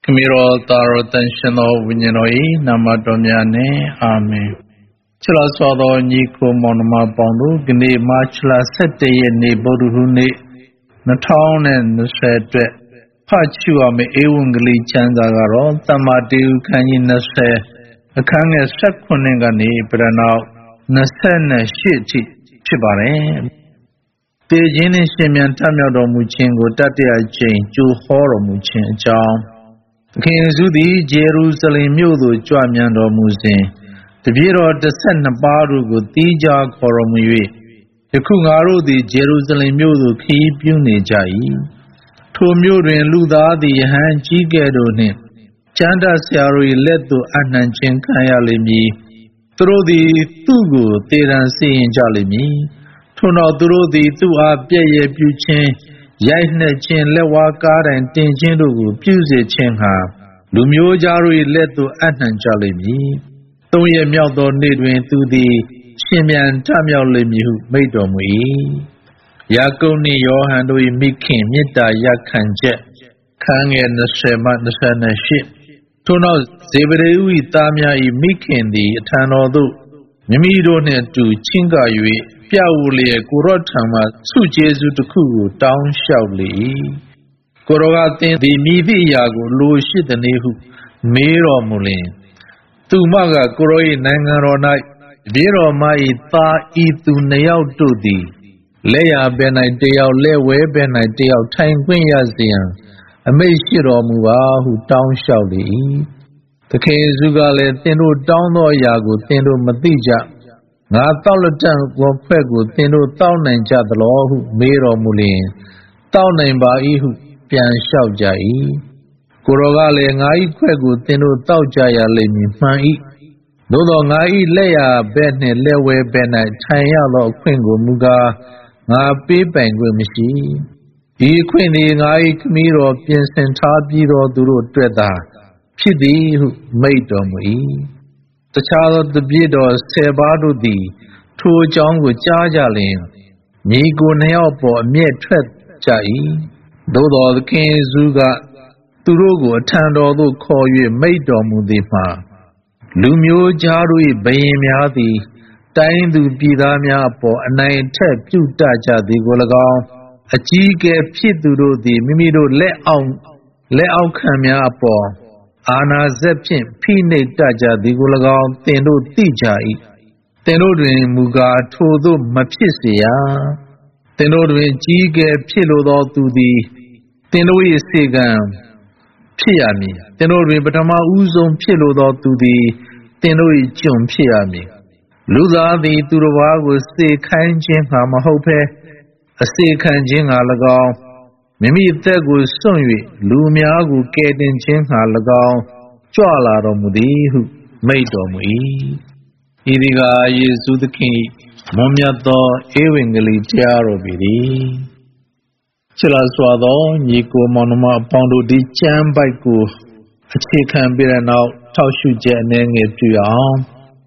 Miro Taro Tenshino Winyanoi, Namadomiane, Amen. Chilaswado Nico Monoma Bondu, Gni Machla Sete Ni Boduhuni, Natown and the Shed, Pachua me Ewungli Chanzagaro, Tamadu Kanyin Nase, a Kanga Sekuningani, Branau, Nasena Shiti, Chibare. The Jini Shimian Tamado Muchingo, Tatia Chain, Ju Horo Muchin, John. King Zudi, Jerusalem, Mudu, Jamiando Musin, the Bureau of the Senna Baru, Dija Koromui, the Kungaru, the Jerusalem Mudu, keep Unijai, two Murin Luda, the Han Gigadone, Chanda Siari led to Ananchin Kayalimi, through the Tugu, Teran Sin Jalimi, Tuna through the Tua Pia Puchin. Yaina Chin Lewa Kar and Tinjindu, Puse Chinha, Lumio Jaru led to Atan Jalimi, Toya Miado Nidwin to the Shimian Tamil Limu, Maidomui, Yakoni Yohanui Mikin, Mita Yakanje, Kang and the Shema the Sana ship. Tono Zebereui Tamia Mikin the Tanodu, Mimidone to Chingayui. Piauli, Kurotama, Su Jesu to Ku, down shoutly. Korogatin, the Midiago, Lushi the Nehu, Miro Mulin. Tumaga, Kuroi, Nangarona, Vero Mai, Ta, Itu Neau to thee. Lea Benai Deo, Lewe Benai Deo, Tanguin Yazian, a Meshiro Mua, who down shoutly. The King Zugale, Tendo down or Yago, Tendo Madija. Nga Taulan will Pegu, Tendo Town and Jadalo, Miro Mulin, Town and Baihu, Pian Shaujai, Kurogale, Ngai Quegu, Tendo Taujaya Lemi, Mai, Dodo Ngai Lea, Bene, Lewe, Bena, Tayalo, Quingo, Muga, Nga Pi Penguimishi, E Quini, Ngai Miro, Pian Sentabiro, Duro Dreda, Pidi, who made them. The child of the Bido Sebadu di, two John with Jajalin, Migo Neopo, Mie Tret Jai, Dodo the King Zuga, Turugo, Tando call you Maidomu di Ma, Lumio Jarui, Bayamiadi, Dying to Bidamia po, and nine tep, you Daja di Golagon, a Jige Pituru di Mimido let out Kamia po. Ana Zepin, Pine Daja, the Gulagon, Tendo Tijai, Tenodrin Muga, Todo Mapisia, Tenodrin Jige, Pilodo to the Tenoi Sigam, Piami, Tenodrin Batama Uzon Pilodo to the Tenoi Jum Piami. Luda the Turuago say Kanjin Hamahope, a say Kanjin Alagao. Mimi Tegu Sunwi, Lumiagu Kedin Chin Halagao, Joala Romudi, Maidomui. Iriga Yesu the King, Momiato, Ewingly Tiarobidi. Chilaswado, Nico Monoma Pondo di Chambaiku, a chicken beer and out, Taushu Janeng it to your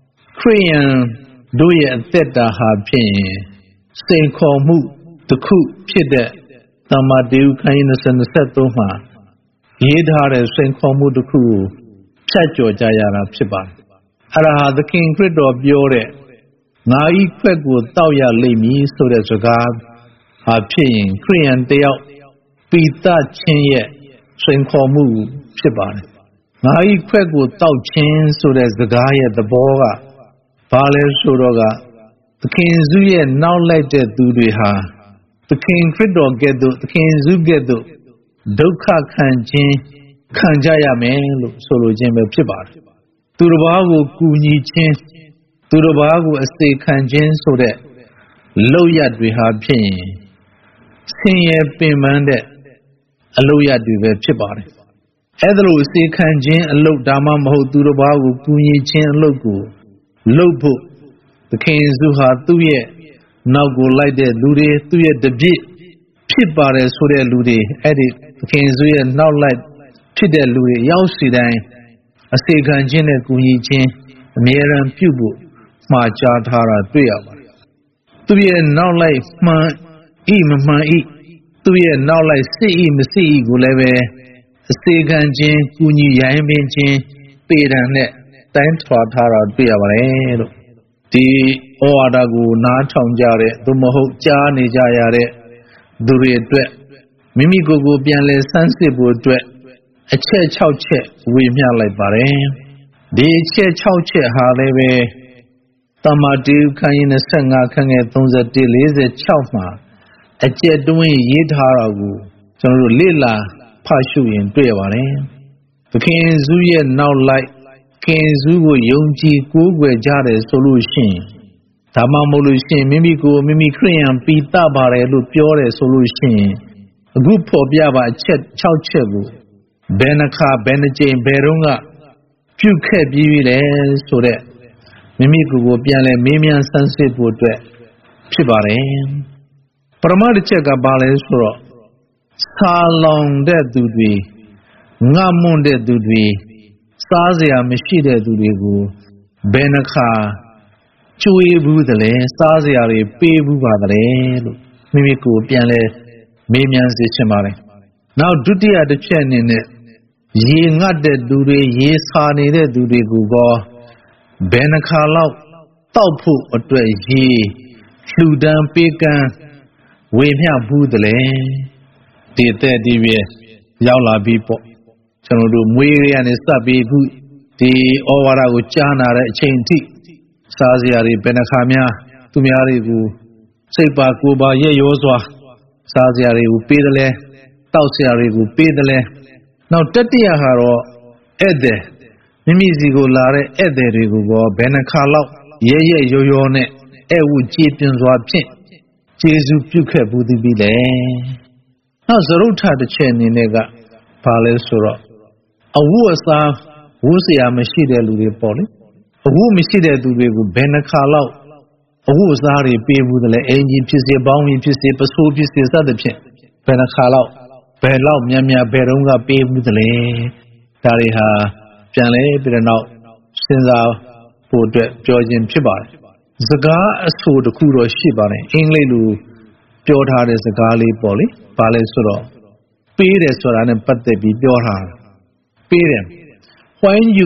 Korean, do ye theta happy. Say call mu, the cook, pit. Tamadu kindness and the settlement. He'd had a Saint Comuduku, Chacho Jayana Chiba. Araha the king crit of Biore. Now he quick would Tauya Lemi so that a god are paying Korean day out. Be that chin yet, Saint Comu Chiba. Now he quick would Tau chin so that the guy at the Boga. Pale Suroga. The king Zuye now let that do the ha. The king Frido Gedo, the king Zugedo, Doka Kanjin, Kanjaya Melo, Solo Jembe Pibar. Turubago Kuni Chin, Turubago Estate Kanjin so that Loyad we have pain. Senior payment, a Loyad we have Pibar. Edlo Estate Kanjin, a low Dama Mo Turubago Kuni Chin Logo, Lopo, the king Zuha Tuye. Now go like that, Lude, to yet the bit, Pit Bares for their Lude, edit, King Zuya, now like Pit that Lude, Yausidan, a second Jenna Kuni Chin, Meran Pubu, Majatara, 3 hours. To be now like Ma, E, to be now like C, Guleve, စေခံချင်းကုညီရိုင်းပင်ချင်းပေတံနဲ့တိုင်းထွာထားတာတွေ့ရပါတယ်လို့ဒီဩဝါဒကိုနားထောင်ကြတဲ့သို့မဟုတ်ကြားနေကြရတဲ့သူတွေအတွက်မိမိကိုယ်ကိုပြန်လဲစမ်းစစ်ဖို့အတွက်အချက်6ချက်ဝေမျှလိုက်ပါတယ်ဒီအချက်6ချက်ဟာလည်းပဲတမ္မာတိခန်းကြီး25ခန်းငယ်31 46မှာအကျက်တွင်းရေးထားတာကိုကျွန်တော်တို့လေ့လာဖတ်ရှုရင်တွေ့ရပါတယ်သခင်ယေရှုရဲ့နောက်လိုက်ခင်ယေရှုကိုယုံကြည်ကိုးကွယ်ကြတယ်ဆိုလို့ရှိရင်ဒါမှမဟုတ်လို့ရှိရင်မိမိကိုမိမိခရိယံပိတပါတယ်လို့ပြောတယ်ဆိုလို့ရှိရင်အခုဖော်ပြပါအချက်6ချက်ကိုဘယ်နှခါဘယ်နှကြိမ်ဘယ်တော့ကပြုခဲ့ပြီးလဲဆိုတဲ့မိမိကိုယ်ကိုပြန်လဲမေးမြန်းဆန်းစစ်ဖို့အတွက်ဖြစ်ပါတယ်ပရမတ်တစ်ချက်ကဘာလဲဆိုတော့ဆာလောင်တဲ့သူတွေငတ်မွန့်တဲ့သူတွေစားစရာမရှိတဲ့သူတွေကိုဘယ်နှခါကျွေးဘူးသလဲစားစရာတွေပေးဘူးပါသလဲလို့မိမိကိုယ်ပြန်လဲမေးမြန်းစေချင်ပါတယ်နောက်ဒုတိယတစ်ချက်အနေနဲ့ရေငတ်တဲ့သူတွေရေစာနေတဲ့သူတွေကိုဘယ်နှခါလောက်တောက်ဖို့အတွက်ရေလှူဒန်းပေးကမ်းဝေမျှဘူးသလဲဒီတဲ့ဒီပဲရောက်လာပြီပေါ့ကျွန်တော်တို့မွေးရကနေစပ်ပြီးခုဒီဩဝါဒကိုကြားနာတဲ့အချိန်အထိစားစရာတွေဘယ်နှခါများသူများတွေကိုစိတ်ပါကိုယ်ပါရဲ့ရောစွာစားစရာတွေကိုပေးတယ်လဲတောက်စရာတွေကိုပေးတယ်လဲနောက်တတိယဟာတော့ဧည့်သည်မိမိစီကိုလာတဲ့ဧည့်သည်တွေကိုဘယ်နှခါလောက်ရဲရဲရောရောနဲ့ဧဝုကြည်ပြင်းစွာဖြင့်ကျေးဇူးပြုခဲ့ဘူးသည်ပြီလေနောက်သရုတ်ထတစ်ချက်အနေနဲ့ကဘာလဲဆိုတော့အဝတ်အစားဝတ်စရာမရှိတဲ့လူတွေပေါ့လေအဝတ်မရှိတဲ့သူတွေကိုဘယ်နှခါလောက်အဝတ်အစားတွေပေးဘူးတယ်လေအင်ဂျီဖြစ်စေပေါင်းရင်ဖြစ်စေပစိုးဖြစ်စေစသဖြင့်ဘယ်နှခါလောက်ဘယ်လောက်များများဘယ်တော့ကပေးဘူးတယ်လေဒါတွေဟာပြန်လဲပြီးတဲ့နောက်စဉ်းစားဖို့အတွက်ပြောခြင်းဖြစ်ပါတယ်စကားအဆိုတစ်ခုတော့ရှိပါတယ်အင်္ဂလိပ်လိုပြောထားတဲ့စကားလေးပေါ့လေဘာလဲဆိုတော့ပေးတယ်ဆိုတာနဲ့ပတ်သက်ပြီးပြောထားတာပေးတယ် when you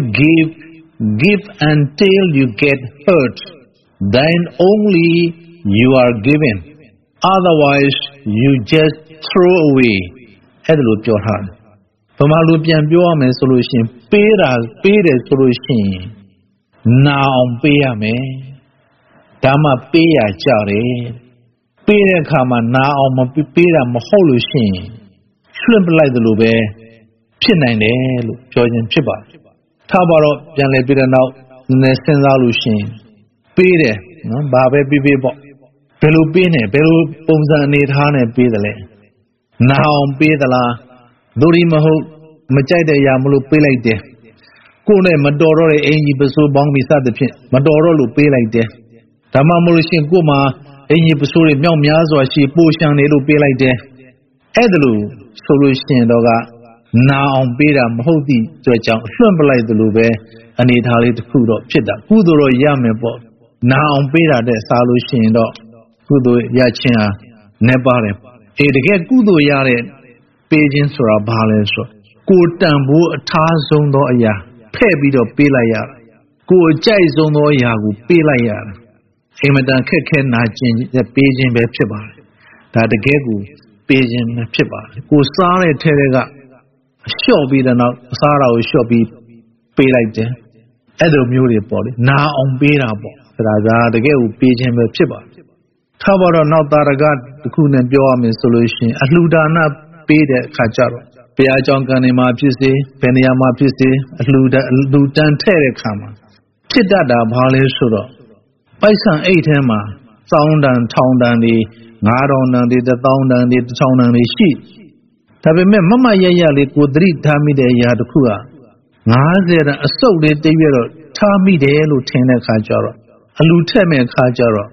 give until you get hurt then only you are given otherwise you just throw away အဲ့ဒါလိုပြောထားတယ်ဗမာလိုပြန်ပြောရမယ်ဆိုလို့ရှိရင်ပေးတယ်ဆိုလို့ရှိရင်နာအောင်ပေးရမယ်ဒါမှပေးရကြတယ်ပေးတဲ့အခါမှာနာအောင်မပေးတာမဟုတ်လို့ရှိရင်လွှင့်ပလိုက်သလိုပဲဖြစ်နိုင်တယ်လို့ပြောခြင်းဖြစ်ပါတယ်ထားပါတော့ပြန်လဲပြီးတဲ့နောက်နည်းစဉ်းစားလို့ရှိရင်ပေးတယ်နော်ဘာပဲပေးပေါ့ဘယ်လိုပေးနေဘယ်လိုပုံစံအနေထားနဲ့ပေးတယ်လဲနာအောင်ပေးသလားဒိုရီမဟုတ်မကြိုက်တဲ့အရာမလို့ပေးလိုက်တယ်ကိုယ်နဲ့မတော်တော့တဲ့အင်ကြီးပစိုးပေါင်းပြီးစသဖြင့်မတော်တော့လို့ပေးလိုက်တယ်ဒါမှမဟုတ်လို့ရှိရင်ကိုယ်မှာအင်ကြီးပစိုးတွေမြောက်များစွာရှိပိုရှံနေလို့ပေးလိုက်တယ်အဲ့ဒါလို့ဆိုလို့ရှိရင်တော့ကနာအောင်ပေးတာမဟုတ်သည့်အတွက်ကြောင့်လွှင့်ပလိုက်သလိုပဲအနေထားလေးတစ်ခုတော့ဖြစ်တာကုသိုလ်တော့ရမယ်ပေါ့နာအောင်ပေးတာတဲ့စားလို့ရှိရင်တော့ကုသိုလ်ရခြင်းဟာနေပါတယ်တကယ်ကုသိုလ်ရတဲ့ပေးခြင်းဆိုတာဘာလဲဆိုကိုတန်ဖိုးအထားဆုံးသောအရာဖဲ့ပြီးတော့ပေးလိုက်ရတာကိုအကြိုက်ဆုံးသောအရာကိုပေးလိုက်ရတာအင်မတန်ခက်ခဲနာကျင်ပေးခြင်းပဲဖြစ်ပါတယ်ဒါတကယ်ကိုပေးခြင်းပဲဖြစ်ပါတယ်ကိုစားတဲ့ထဲကလျှော့ပြီးတဲ့နောက်အစားတာကိုလျှော့ပြီးပေးလိုက်တယ်အဲ့လိုမျိုးတွေပေါ့လေနာအောင်ပေးတာပေါ့ဒါတကယ်ကိုပေးခြင်းပဲဖြစ်ပါတယ်ထားပါတော့နောက်တာရကတစ်ခုနဲ့ပြောရမယ်ဆိုလို့ရှိရင်အလှူဒါနပေးတဲ့အခါကျတော့ဘုရားကျောင်းကနေမှာဖြစ်စေဘယ်နေရာမှာဖြစ်စေအလှူတန်းထည့်တဲ့အခါမှာဖြစ်တတ်တာဘာလဲဆိုတော့ပိုက်ဆံအိတ်ထဲမှာစောင်းတန်ထောင်တန်တွေ9000တန်တွေ1000တန်တွေ1000တန်တွေရှိဒါပေမဲ့မမရရလေးကိုသတိထားမိတဲ့အရာတစ်ခုက90တန်အစုပ်လေးတည့်ရတော့ထားမိတယ်လို့ထင်တဲ့အခါကျတော့အလှူထည့်မဲ့အခါကျတော့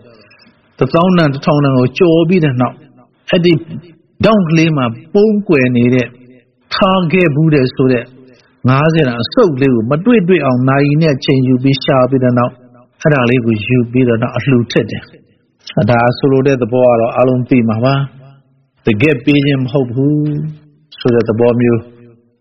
1000တန်1000တန်ကိုကြော်ပြီးတဲ့နောက်အဲ့ဒီတောင်းကလေးမှာပုံးကွယ်နေတဲ့ထားခဲ့ဘူးတဲ့ဆိုတဲ့90တန်အစုပ်လေးကိုမတွေ့အောင်နိုင်နဲ့ချိန်ယူပြီးရှာပြီးတဲ့နောက်အဲ့ဒါလေးကိုယူပြီးတော့အလှူထည့်တယ်ဒါဆိုလိုတဲ့သဘောကတော့အလုံးသိမှာပါတကယ်ပေးခြင်းမဟုတ်ဘူးဆိုတဲ့သဘောမျိုး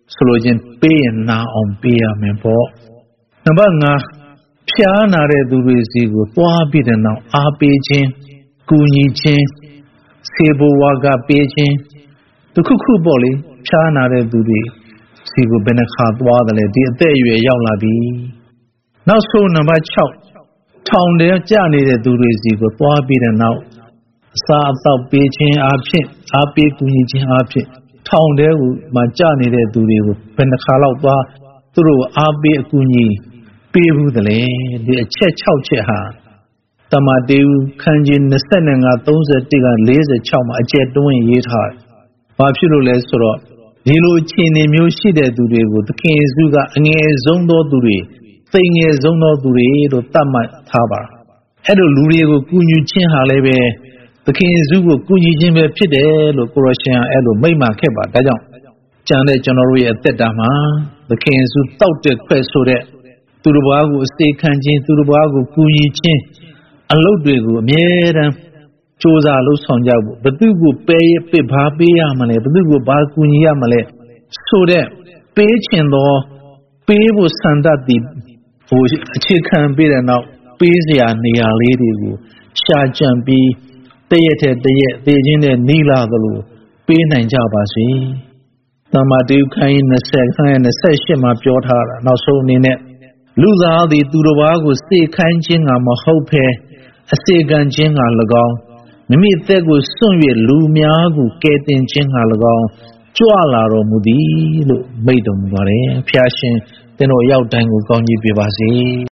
ဆိုလိုချင်းပေးရင်နာအောင်ပေးရမယ်ပေါ့နံပါတ်5ဖျားနာတဲ့သူတွေစီကိုသွားပြီးတဲ့နောက်အားပေးခြင်းကူညီခြင်းစေဘဝကပေးခြင်းတခုခုပေါ့လေဖျားနာတဲ့သူတွေစီကိုဘယ်နှခါသွားတယ်လဲဒီအသက်အရွယ်ရောက်လာပြီနောက်ဆုံးနံပါတ်6ထောင်ထဲကြာနေတဲ့သူတွေစီကိုသွားပြီးတဲ့နောက်အစာအသောက်ပေးခြင်းအားဖြင့်အားပေးကူညီခြင်းအားဖြင့်ထောင်ထဲကိုမှကြာနေတဲ့သူတွေကိုဘယ်နှခါလောက်သွားသူတို့အားပေးအကူအညီပေးဘူးတယ်လေဒီအချက်6ချက်ဟာတမန်တေခန်းကြီး25 31က46မှာအကျယ်တွင်းရေးထားဘာဖြစ်လို့လဲဆိုတော့ဒီလိုအခြေအနေမျိုးရှိတဲ့သူတွေကိုသခင်ယေရှုကအငယ်ဆုံးသောသူတွေသိငယ်ဆုံးသောသူတွေလို့သတ်မှတ်ထားပါအဲ့လိုလူတွေကိုကူညီခြင်းဟာလည်းပဲသခင်ယေရှုကိုကူညီခြင်းပဲဖြစ်တယ်လို့ကိုရရှင်ကအဲ့လိုမိန့်မှခဲ့ပါဒါကြောင့်ကျန်တဲ့ကျွန်တော်တို့ရဲ့အသက်တာမှာသခင်ယေရှုတောက်တဲ့ခွဲ့ဆိုတဲ့သူတစ်ပါးကိုအစေခံခြင်းသူတစ်ပါးကိုကူညီခြင်းအလုပ်တွေကိုအမြဲတမ်းစူးစမ်းလုပ်ဆောင်ကြဖို့ဘသူကိုပေးဘာပေးရမလဲဘသူကိုဘာကူညီရမလဲဆိုတဲ့ပေးခြင်းသောပေးဖို့စံတတ်သည်ဟိုအခြေခံပေးတဲ့နောက်ပေးစရာနေရာလေးတွေကိုရှာကြံပြီးတရက်တဲ့တရက်သေခြင်းနဲ့နီးလာသလိုပေးနိုင်ကြပါစေ။သမ္မာတေခန်းကြီး20ခန်း28မှာပြောထားတာနောက်ဆုံးအနေနဲ့လူသားသည်သူတစ်ပါးကိုစေခိုင်းခြင်းကမဟုတ်ဘဲအစေခံခြင်းက၎င်းမိမိအသက်ကိုစွန့်၍လူများကိုကယ်တင်ခြင်းက၎င်းကြွလာတော်မူသည်လို့မိန့်တော်မူပါတယ်။ဖျားရှင်သင်တို့ရောက်တိုင်းကိုကောင်းကြီးပေးပါစေ။